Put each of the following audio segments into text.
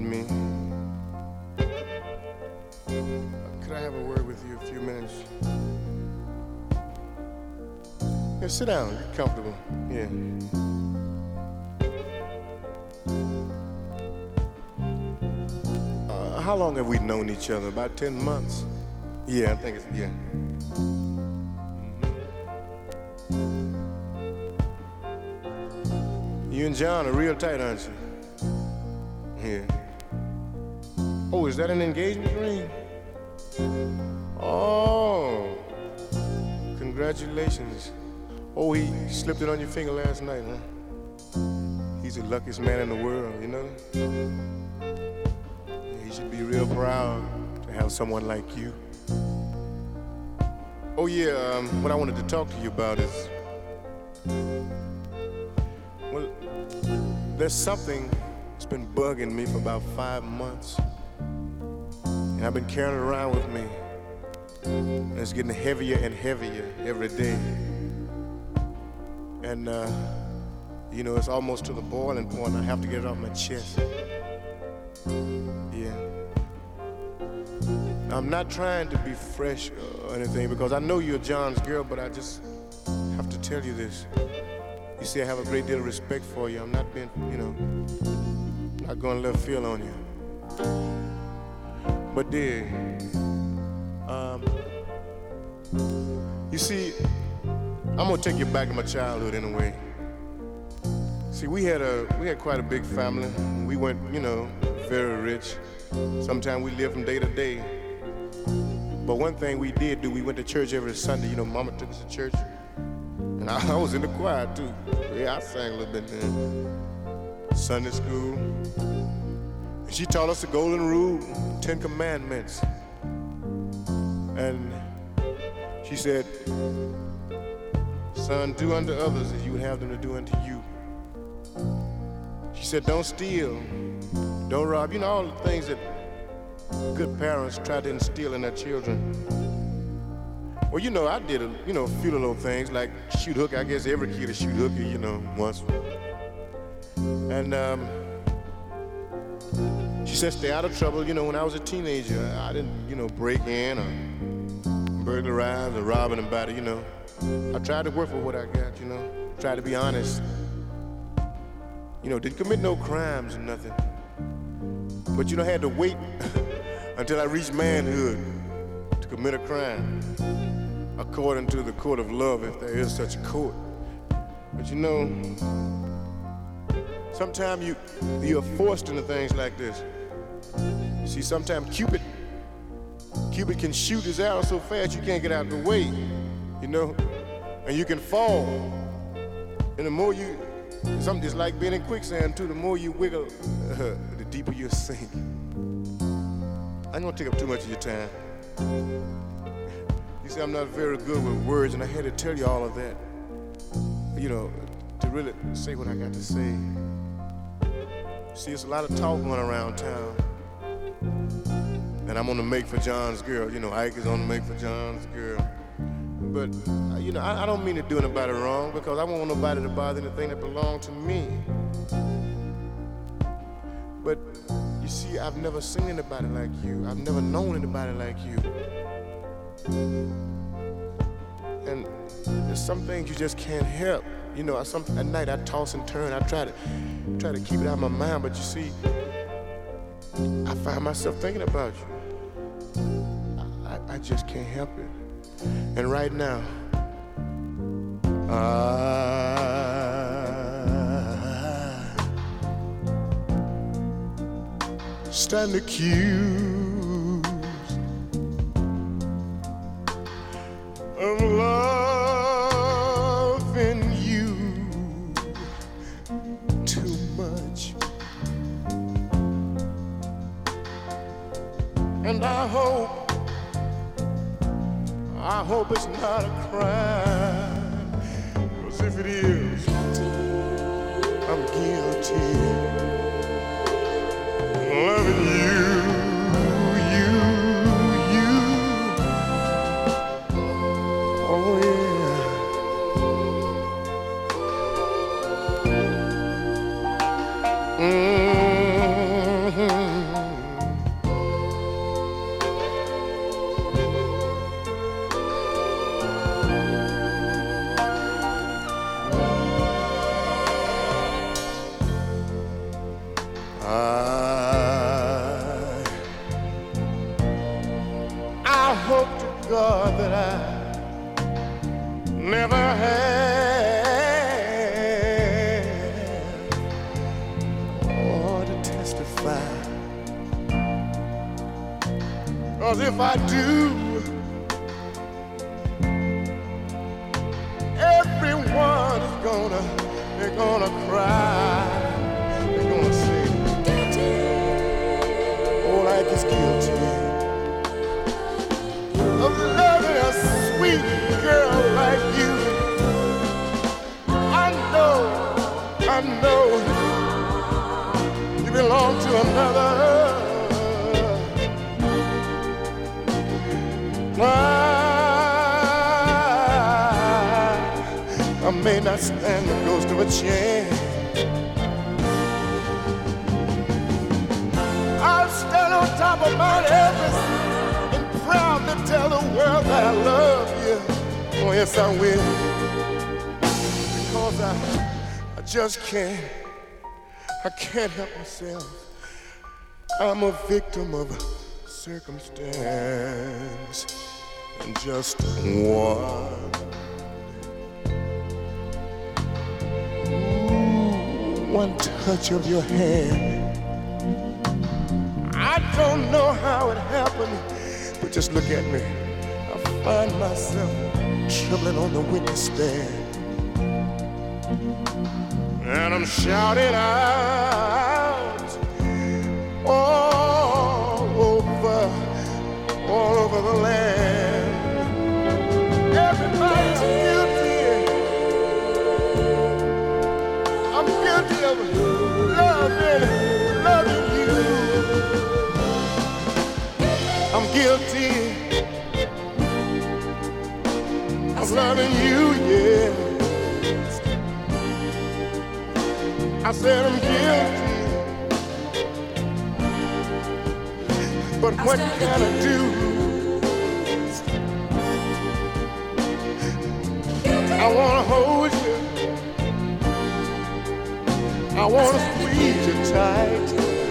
me. Could I have a word with you a few minutes? Yeah, sit down, get comfortable. Yeah. How long have we known each other? About 10 months? Yeah, I think it's, yeah. You and John are real tight, aren't you? Yeah. Oh, is that an engagement ring? Oh, congratulations. Oh, he slipped it on your finger last night, huh? He's the luckiest man in the world, you know? He should be real proud to have someone like you. Oh yeah, what I wanted to talk to you about is, well, there's something that's been bugging me for about 5 months. And I've been carrying it around with me. And it's getting heavier and heavier every day. And, you know, it's almost to the boiling point. I have to get it off my chest. Yeah. I'm not trying to be fresh or anything because I know you're John's girl, but I just have to tell you this. You see, I have a great deal of respect for you. I'm not being, you know, not going left field on you. But dear, you see, I'm gonna take you back to my childhood in a way. See, we had quite a big family. We weren't, you know, very rich. Sometimes we lived from day to day. But one thing we did do, we went to church every Sunday. You know, Mama took us to church. And I was in the choir, too. Yeah, I sang a little bit then. Sunday school. And she taught us the golden rule, 10 commandments. And she said, son, do unto others as you would have them to do unto you. She said, don't steal, don't rob. You know, all the things that good parents try to instill in their children. Well, you know, I did a few little things like shoot hook. I guess every kid is shoot hooky, you know, once. And she said, stay out of trouble. You know, when I was a teenager, I didn't, you know, break in or burglarize or rob anybody, you know. I tried to work for what I got, you know. Tried to be honest. You know, didn't commit no crimes or nothing. But, you know, I had to wait until I reached manhood to commit a crime, according to the court of love, if there is such a court. But, you know, sometimes you're forced into things like this. You see, sometimes Cupid can shoot his arrow so fast you can't get out of the way, you know, and you can fall. And the more you, something just like being in quicksand too, the more you wiggle, the deeper you sink. I ain't gonna take up too much of your time. You see, I'm not very good with words, and I had to tell you all of that, you know, to really say what I got to say. See, it's a lot of talk going around town. And I'm on the make for John's girl. You know, Ike is on the make for John's girl. But, you know, I don't mean to do anybody wrong because I don't want nobody to bother anything that belongs to me. But, you see, I've never seen anybody like you. I've never known anybody like you. And there's some things you just can't help. You know, at night I toss and turn. I try to keep it out of my mind, but you see, I find myself thinking about you. I just can't help it. And right now, I stand accused of loving you too much. And I hope it's not a crime, 'cause if it is, I'm guilty of loving you. Oh yeah. Mm-hmm. God that I never had or to testify. 'Cause if I do, everyone is they're gonna cry. They're gonna say, oh, like he's guilty of loving a sweet girl like you. I know you belong to another. I may not stand the ghost of a chance. I'll stand on top of Mount Everest and proudly tell the world that I love you. Oh, yes, I will. Because I just I can't help myself. I'm a victim of circumstance and just one touch of your hand. I don't know how it happened, but just look at me. I find myself trembling on the witness stand, and I'm shouting out all over the land. Everybody's guilty. I'm guilty of loving you. I'm guilty of loving you, yeah. I said I'm guilty, but what can I do? I wanna hold you, I wanna squeeze you tight,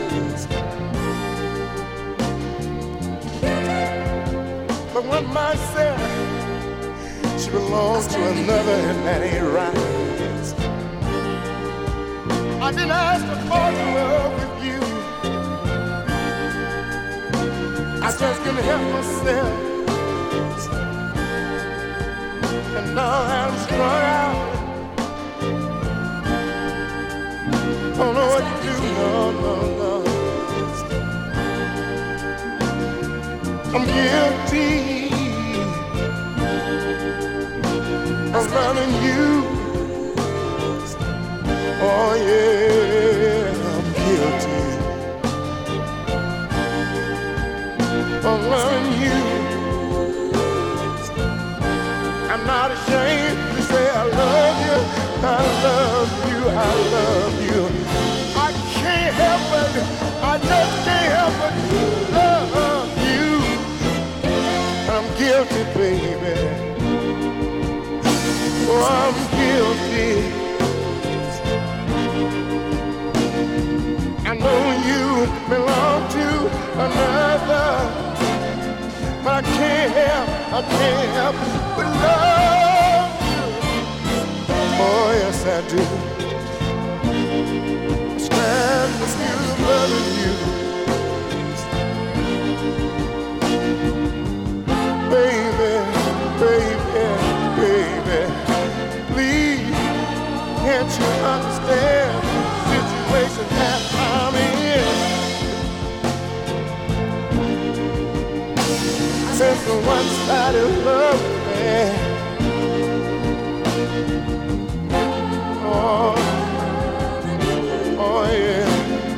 but one might say she belongs to another, and that ain't right. I didn't ask to fall in love with you. I just couldn't help myself. And now I'm strung out. Don't know what to do, no. I'm guilty of loving you. Oh yeah, I'm guilty of loving you. I'm not ashamed to say I love you, I love you, I love you. I can't help it, I just can't help but love you. I'm guilty, baby. Oh, I'm guilty. I know you belong to another, but I can't help but love you. Oh, yes, I do. I stand accused of loving you. Baby, please, can't you understand the situation that I'm in? Since the one-sided love affair, oh yeah,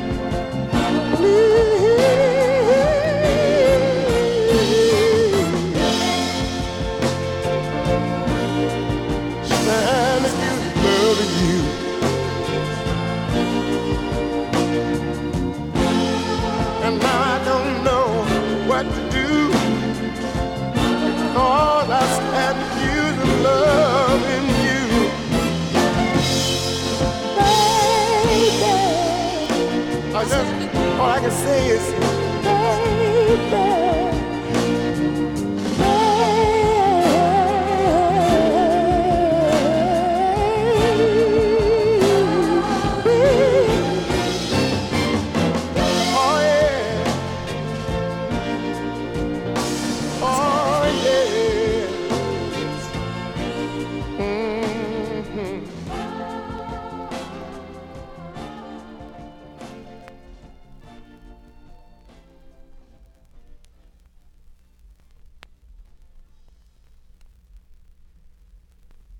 loving you. And now I don't know what to do, because I stand accused of loving you. Baby, all I can say is, baby.